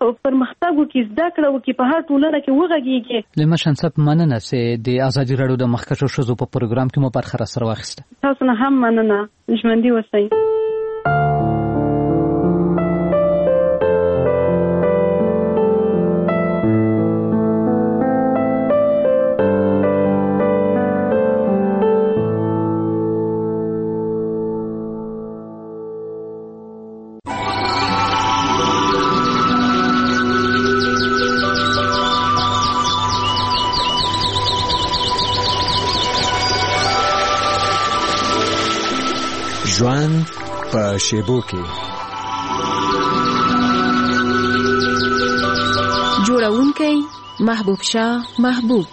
پرمختګ وکړي، زده کړه وکړي، په هر ټولنه کې وغږیږي. لما شنصب مننه چې د ازادي راډیو د مخکښو ښځو په پروګرام کې مو برخه راسره واخیسته. تاسو نه هم مننه. ژوندي اوسئ. ژوند په شیبو کې. جوړونکی محبوب شاه محبوب.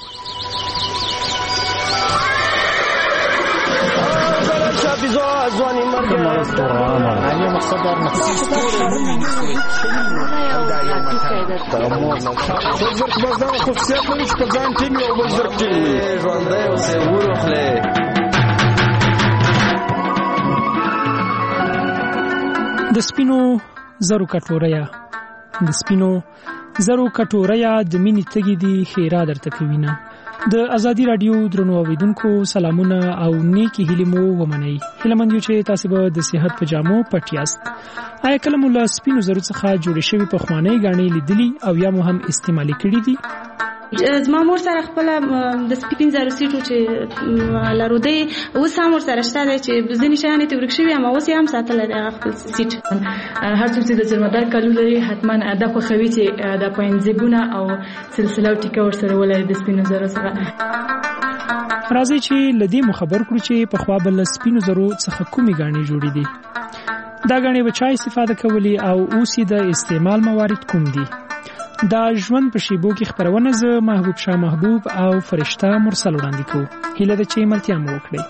د سپینو زرو کټوریا، د سپینو زرو کټوریا د مینې تګي دی خیره درته کوینه. د ازادي رادیو درنو اوریدونکو سلامونه او نیکی هیله مو ومنئ. هیله مند یو چې تاسو به د صحت په جامو پټ یاست. آیا کله مو له سپینو زرو څخه جوړې شوی په خوانې غاڼې لیدلی او یا مو هم استعمالي کړې دي؟ زما مور سره خپل د سپین زرو سیټو چې لارو دی اوس هم ور سره شته چې ځینې شیان ته ورکشوي اما اوس هم ساتل دی خپل سیټ. هر څوک چې د جرمدار کالو لري حتما د خوخوي چې د پاینځبونه او سلسله او ټیکا ور سره ولای د سپین زرو سره. راځي چې لدی مخبر کړو چې په خوا بل سپین زرو څخه کومې غاڼې جوړې دي. دا غاڼې به چا استفاده کولی او اوسې د استعمال موارد کوم دي؟ دا ژوند په شیبو کې خبرونه ز محبوب شاه محبوب او فرشته مرسل وړاندې کوو. هیله ده چې ملتیا مو وکړي.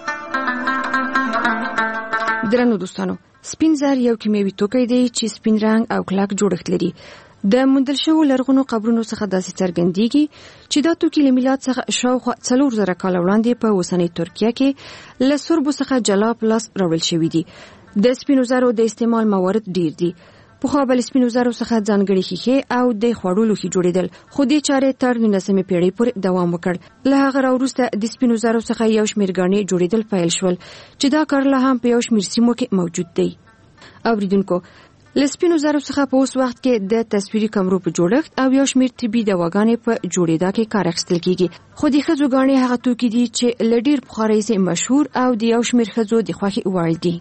درنو دوستانو، سپین زر یو کیمیاوي توکی دی چې سپین رنگ او کلک جوړښت لري. د موندل شوو لرغونو قبرونو څخه داسې څرګندېږي چې دا توکي له میلاد څخه شاوخوا 4000 کال وړاندې په اوسنۍ ترکیه کې له سربو څخه جلا پلاس راوړل شوی دي. د سپینو زرو د استعمال موارد ډیر دي. په خو بل سپینو زرو څخه ځانګړي خېخه او د خوړو لوخي جوړیدل، خو دې چارې تر 19مې پیړۍ پورې دوام وکړ. له هغه وروسته د سپینو زرو څخه یو شمېر غاڼې جوړیدل پیل شول چې دا کار له هم په یو شمېر سیمو کې موجود دی. اوریدونکو، له سپینو زرو څخه په اوس وخت کې د تصویري کمرو په جوړښت او یو شمېر طبي دواګانې په جوړېدا کې کار اخیستل کیږي. خو د ښځو غاڼې هغه توکي دي چې له ډېر پخوا راهیسې مشهور او د یو شمېر ښځو د خوښې وړ دي.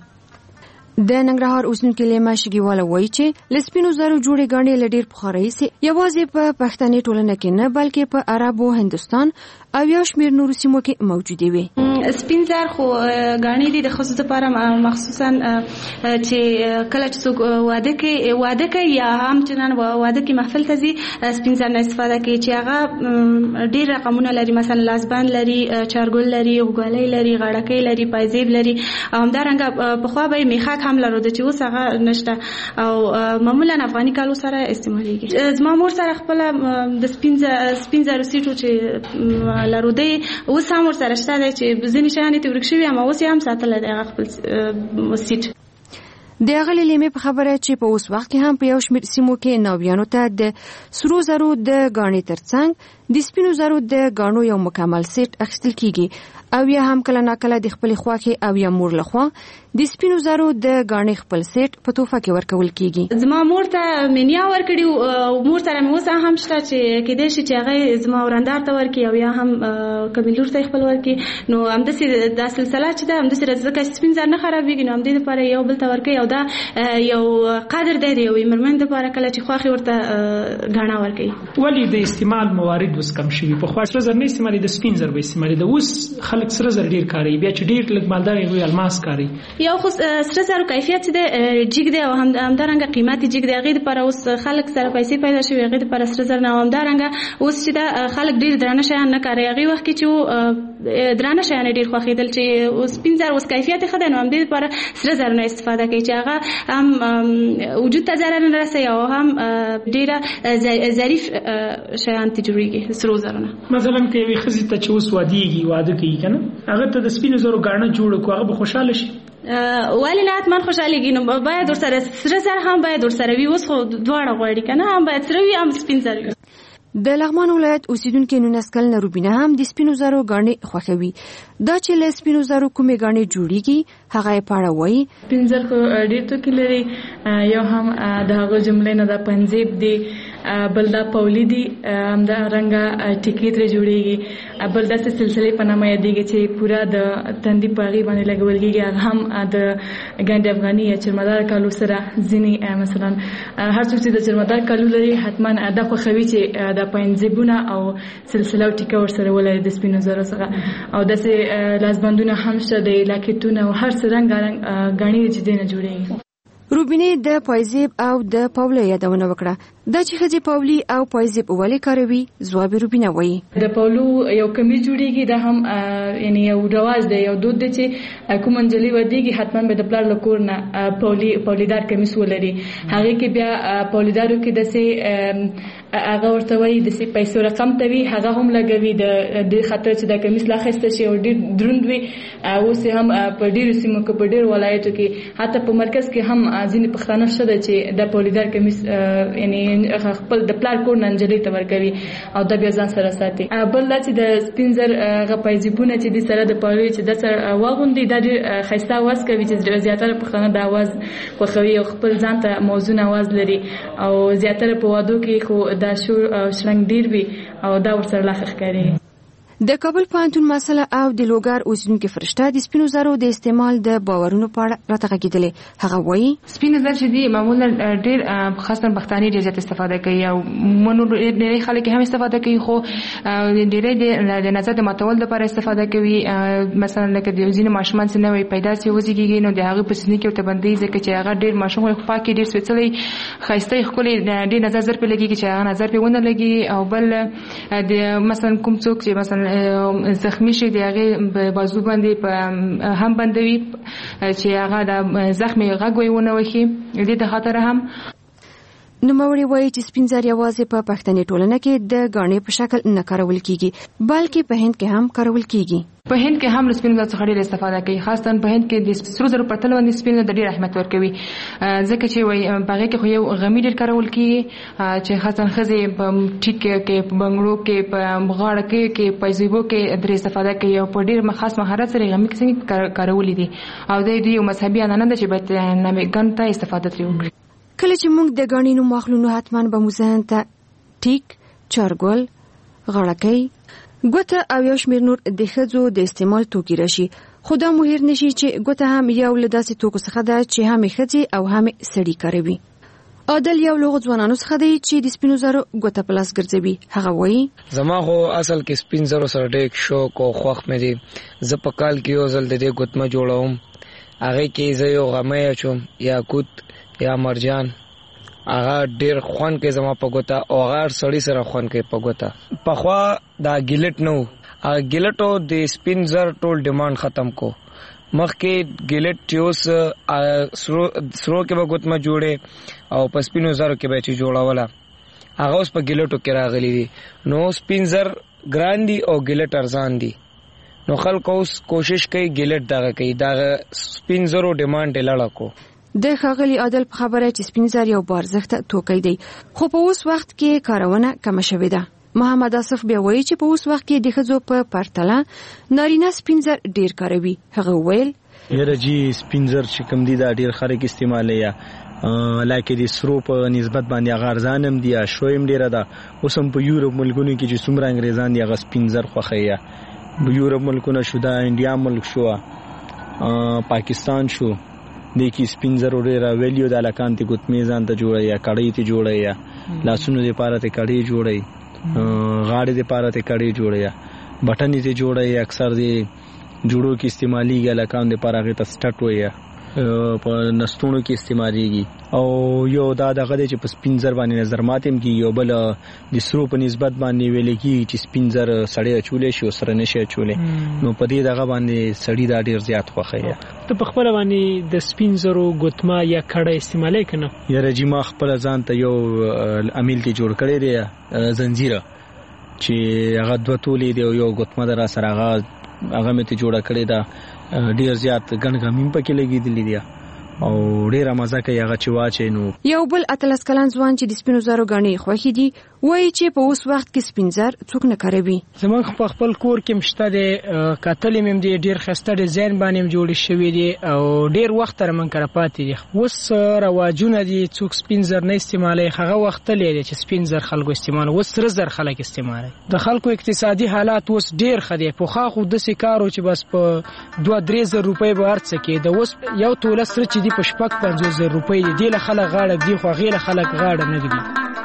د ننګرهار اوسیدونکو لیما شګیواله وایي چې لسپینو زرو جوړې غاڼې له ډېر پخوا راهیسې یوازې په پښتني ټولنه کې نه بلکې په عرب او هندستان او یو شمېر نورو سیمو کې موجودې وي. سپین زر خو غاڼې دي د ښځو لپاره مخصوصا چې کله چې څوک واده کوي یا هم چې نن واده کې محفل ته ځي سپین زر نه استفاده کوي چې هغه ډېر رقمونه لري، مثلا لاسبند لري، چارګل لري، غوګالۍ لري، غاړکۍ لري، پایزیب لري. همدارنګه پخوا به میخک هم لرو چې اوس هغه نشته او معمولا افغاني کالو سره استعمالېږي. زما مور سره خپل د سپین زر سیټو چې لرو دی اوس هم ور سره شته چې ځینې شیان ته ورکشوي اما اوس هم ساتل دی خپل سیټ. د غلې لیمې په خبره چې په اوس وخت کې هم په یو شمېر سیمو کې نویانو ته د سرو زرو د غاڼې ترڅنګ د سپینو زرو د غاڼو یو مکمل سیټ اخیستل کیږي او یا هم کله ناکله د خپل خواخي او یا مور لخوا د سپینو زرو د غاڼې خپل سیټ په توفه کې ورکول کیږي. زما مور ته منیا ورکړي او مور سره مې اوس هم شته چې کېدای شي چې هغه زما ورندار ته ورکړي او یا هم کبیلور ته خپل ورکړي. نو همداسې دا سلسله چې ده همداسې ځکه سپین زر نه خرابېږي نو همدې لپاره یو بل ته ورکړي او دا یو قدر دی د یوې مېرمنې لپاره کله چې خواخي ورته غاڼه ورکړي. ولې د استعمال موارد اوس کم شوي؟ پخوا سره زر نه استعمالي، د سپین زر به استعمالي. د اوس خلک سره زر ډېر کاروي، بیا چې ډېر لږ مالدار وي الماس کاروي. یو خو سره زرو کیفیت دی جګ دی او همدارنګه قیمت جګ دی. هغې دپاره اوس خلک سره پیسې پیدا شوي، هغې دپاره سره زر نه. همدارنګه اوس چې دا خلک ډېر درانه شیان نه کاروي. هغې وخت کې چې درانه شیان یې ډېر خوښېدل چې سپین زر اوس کیفیت ښه دی نو همدې دپاره سره زر نه استفاده کوي چې هغه هم وجود ته ضرر نه رسوي او هم ډېره ظریف شیان ته جوړېږي سرو زرو نه. مثلا که یوې ښځې ته چې اوس واده کوي که نه هغه ته د سپینو زرو ګاڼه جوړه کړو هغه به خوشحاله شي؟ ولی نه حتما خوشحالېږي نو باید ورسره سره زر هم باید ورسره وي. اوس خو دواړه غواړي که نه، هم باید سره وي هم سپین زر وي. د لغمان ولایت اوسیدونکو 19 کلنه روبینه هم د سپینو زرو ګاڼې خوښوي. دا چې له سپینو زرو کومې ګاڼې جوړیږي هغه یې په اړه وایي. سپین زر خو ډېر توکي لري، یو هم د هغو جملې نه دا پنځیب دی، بل دا پولی دی، همدارنګه ټیکې ترې جوړیږي، بل داسې سلسلې په نامه یادېږي چې پوره د تندي په هغې باندې لګول کېږي. هغه هم د ګنډ افغاني یا چرمدار کالو سره ځینې مثلا هر څوک چې د چرمدار کالو لري حتما دا خوښوي چې د پنځیبونه او سلسله او ټیکه ورسره ولري د سپینو زرو څخه. او داسې لاسبندونه هم شته، د لاکټونه او هر څه رنګارنګ ګاڼې چې دې نه جوړېږي. روبینې د پایزیب او د پاولې یادونه وکړه. دا چې ښځې پاولي او پایزیب ولې کاروي ځواب روبینه وایي. د پاولو یو کمیز جوړیږي، دا هم یعنی یو رواج دی، یو دود دی چې کوم نجلۍ ودیږي حتما به د پلار له کور نه پاولیدار کمیس ولري. هغې کې بیا پاولیدارو کې داسې هغه ورته وایي داسې پیسو رقم ته وي، هغه هم لګوي د دې خاطر چې دا کمیس لا ښایسته شي او ډېر دروند وي. اوس هم په ډېرو سیمو کې په ډېرو ولایتو کې حتی په مرکز کې هم ځینې پښتانه شته ده چې د پاولیدار کمیس یعنی خپل د پلار کور نه نجلۍ ته ورکوي او دا بیا ځان سره ساتي. بل دا چې د سپین زر هغه پایزیبونه چې دې سره د پاولي چې د سره واغوندي دا ډېر ښایسته اواز کوي چې زیاتره پښتانه د اواز خوښوي او خپل ځان ته موزون اواز لري او زیاتره په وادو کې خو دا شور شرنګ ډېر وي او دا ورسره لا ښه ښکاري. د کابل پوهنتون مسله او د لوګر اوسیدونکو فرشته د سپینو زرو د استعمال د باورونو په اړه راته غږېدلې. هغه وایي سپینو زر چې دي معمولا ډېر خاصه پښتانه ډېر زیات استفاده کوي او ډېر خلک هم استفاده کوي، خو ډېر د نظر د ماتول لپاره استفاده کوي. مثلا لکه د ځینې ماشومان چې نوې پیدا شي وزېږي نو د هغه په سینې کې ورته بندي ځکه چې هغه ډېر ماشوم پاکي ډېر سپېڅلې ښایسته ښکلې ډېر نظر زر په لګي چې هغه نظر په ونه لګي. او بل د مثلا کوم څوک چې مثلا زخمی شي د هغې بازو باندې هم بندوي چې هغه د زخمي غږ ونه وهي. دې د خاطر هم نوموړی وایي چې سپین زر یوازې په پښتني ټولنه کې د ګاڼې په شکل نه کارول کیږي بلکې په هند کې هم کارول کیږي. په هند کې هم سپین زر څخه ډېر استفاده کوي، خاصه په هند کې د سرو زرو په تل باندې سپین زر ډېر اهمیت ورکوي ځکه چې وایي هغه کې خو یو غمی ډېر کارول کیږي چې خاصه ښځې په ټیک کې په بنګړو کې په غاړه کې په پایزیبو کې ډېر استفاده کوي او په ډېر خاص مهارت سره غمی څنګه کارولې دي او د یو مذهبي عنعنه ده چې باید نامګان ته استفاده ترې وکړي. کله چې موږ د ګاڼینو ماخلونو حتما به مو ذهن ته ټیک، چارګل، غړکۍ، ګوته او یو شمېر نور د ښځو د استعمال توکي راشي، خو دا مو هېر نشي چې ګوته هم یو له داسې توکو څخه ده چې هم ښځې او هم سړي کاروي. عادل یو له ځوانانو څخه دی چې د سپینو زرو ګوته په لاس ګرځوي. هغه وایي زما خو اصل کې سپین زرو سره ډېر شوق او خوښ مې دی. زه په کال کې یو ځل د دې ګوتمه جوړوم، هغې کې زه یو غمی اچوم یا کوت یا مرجان، هغه ډېر خوند کوي زما په ګوته او هغه سړي سره خوند کوي په ګوته. پخوا دا ګیلټ نه و، هغه ګیلټو د سپین زر ټول ډیمانډ ختم کو. مخکې ګیلټ چې اوس سرو کې به ګوتمه جوړې او په سپینو زرو کې به چې جوړوله هغه اوس په ګیلټو کې راغلی دي. نو سپین زر ګران دي او ګیلټ ارزان دي، نو خلک اوس کوشش کوي ګیلټ دغه کوي، دغه سپین زرو ډیمانډ یې لړه کو. د ښاغلي عادل په خبره چې سپین زر یو بارزښته توکی دی خو په اوس وخت کې کارونه کمه شوې ده. محمد آصف بیا وایي چې په اوس وخت کې د ښځو په پرتله نارینه سپین زر ډېر کاروي. هغه ویل یاره جی سپین زر چې کوم دي دا ډېر خلک استعمالوي یا لکه د سرو په نسبت باندې هغه ارزان هم دي، شو هم ډېره ده. اوس هم په یورپ ملکونو کې چې څومره انګریزان دي هغه سپین زر خوښوي. یورپ ملکونه شو، دا انډیا ملک شو، پاکستان شو، د کې سپین زر ډېره ویلیو د هلکان ته ګوتمې ځان ته جوړوي یا کړۍ ته جوړوي یا لاسونو دپاره ته کړۍ جوړوي، غاړې دپاره ته کړۍ جوړوي، بټنې ته جوړوي، اکثر د جوړو کې استعمالیږي، هلکان دپاره هغې ته سټټ وایي، په نستونو کې استعمالیږي. او یو دا دغه دی چې په سپین زر باندې نظر مات هم کېږي، او بل د سرو په نسبت باندې ویلی کېږي چې سپین زر سړی اچولی شي او سره نه شي اچولی، نو په دې دغه باندې سړي دا ډېر زیات خوښوي. ته په خپله باندې د سپین زرو ګوتمه یا کړه استعمالوې که نه؟ یاره جي ما خپله ځان ته یو امیل ته جوړ کړی دی زنځیره چې هغه دوه تولې دی او یو ګوتمه ده را سره، هغه هغه مې ته جوړه کړې ده ډیر زیات ګڼګامین پکې لګېدلې دي او ډیره مزه کوي هغه چې واچي نو. یو بل اتلس کلن ځوان چې د سپینو زرو غاڼې خوښې دي وایي چې په اوس وخت کې سپین زر څوک نه کاروي. زمونږ په خپل کور کې مشته د کتلې مم دي ډیر خسته ډیزاین باندې جوړ شوی دي او ډیر وخت تر من کړه پاتې دي. اوس رواجونه دي څوک سپین زر نه استعمالي. هغه وخت لري چې سپین زر خلکو استعمال اوس سره زر خلک استعمالي. د خلکو اقتصادي حالات اوس ډیر خدي په خاخو د سکارو چې بس په 2-3 روپۍ به ارڅ کې د اوس یو توله سره چې په شپږ 50,000 روپۍ دی له خلک غاړه دی خو غیله خلک غاړه نه دی.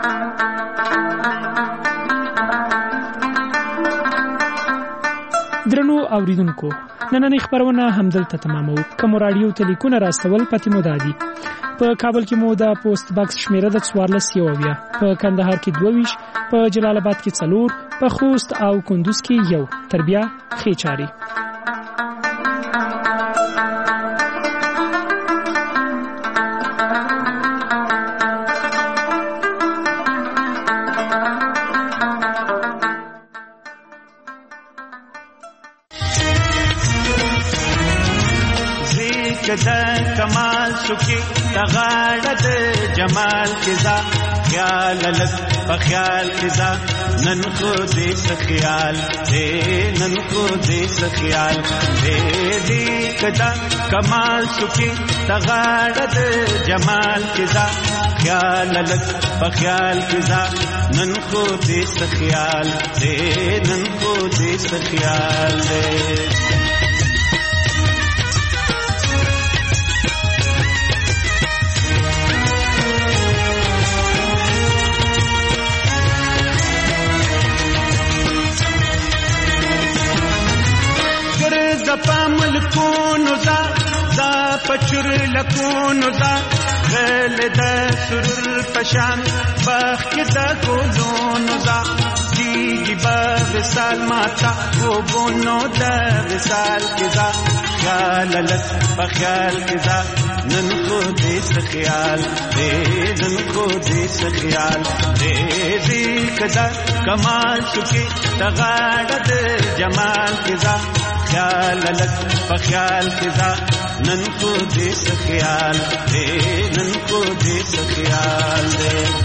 درنو اوریدونکو نننۍ خبرونه همدلته تمامو. کوم رادیو ټلیفون راستول پاتې مو دادي. په کابل کې مو د پوسټ باکس شمیره د 14 په کندهار کې 22 په جلال آباد کې 4 په خوست او کندوز کې 1 تربیه خېچاري. کدا کمال سکی تغاړه د جمال کزا خیال لګ په خیال کزا نن خو دې سخیال دې نن خو دې سخیال دې کدا کمال سکی تغاړه د جمال کزا خیال لګ په خیال کزا نن خو دې سخیال دې نن خو دې سخیال دې. پامل کونو زا پچر لکونو زا غل د سرور پشان بخ د ګلونو زا دیږي به وصال ماتا خوبونو د وصال کزا خیال لک په خیال کزا نن خو دې سخیال دې نن خو دې سخیال دې کدا کمال سکی تغاړه د جمال کزا خیال لک په خیال کزا نن خو دې سخیال دې نن خو دې سخیال دې.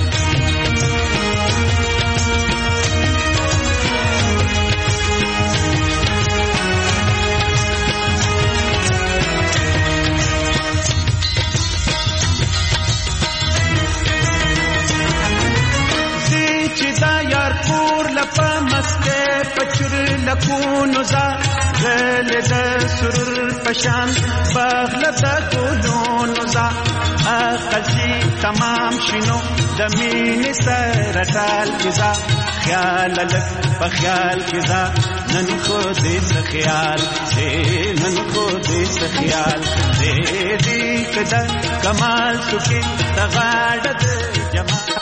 یار پور لپا مسته پچر لکونو زا غل د سرور پشان باغل د ګلونو زا اقل تمام شنو د مين سره ټال کزا خیال لک په خیال کزا نن خو دې سخیال دې نن خو دې سخیال دې کدا کمال سکی تغاړه د جمال.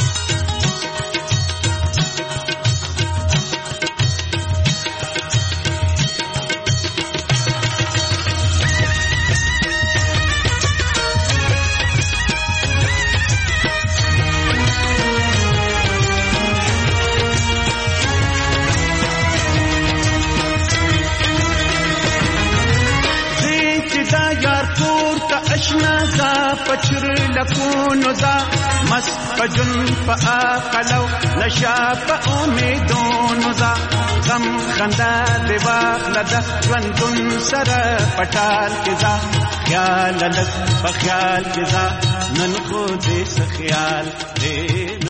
اشنا زا پچر لکونو زا مست پجن پا آقلو نشا پا امیدونو زا غم خندا دیواق لدا جوندن سر پٹال کزا خیال لگ پا خیال کزا نن خو دې سخیال دې